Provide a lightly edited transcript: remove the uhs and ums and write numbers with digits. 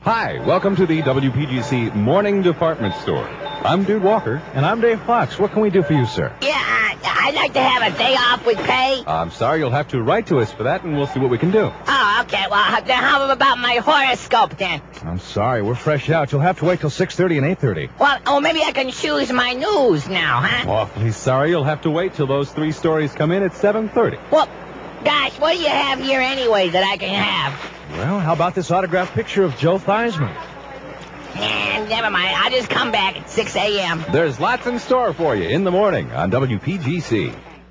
Hi, welcome to the WPGC Morning Department Store. I'm Dude Walker. And I'm Dave Fox. What can we do for you, sir? Yeah, I'd like to have a day off with pay. I'm sorry, you'll have to write to us for that, and we'll see what we can do. Oh, okay. Well, then how about my horoscope, then? I'm sorry, we're fresh out. You'll have to wait till 6:30 and 8:30. Well, maybe I can choose my news now, huh? Awfully sorry, you'll have to wait till those 3 stories come in at 7:30. Well, gosh, what do you have here anyway that I can have? Well, how about this autographed picture of Joe Theismann? Never mind. I'll just come back at 6 a.m. There's lots in store for you in the morning on WPGC.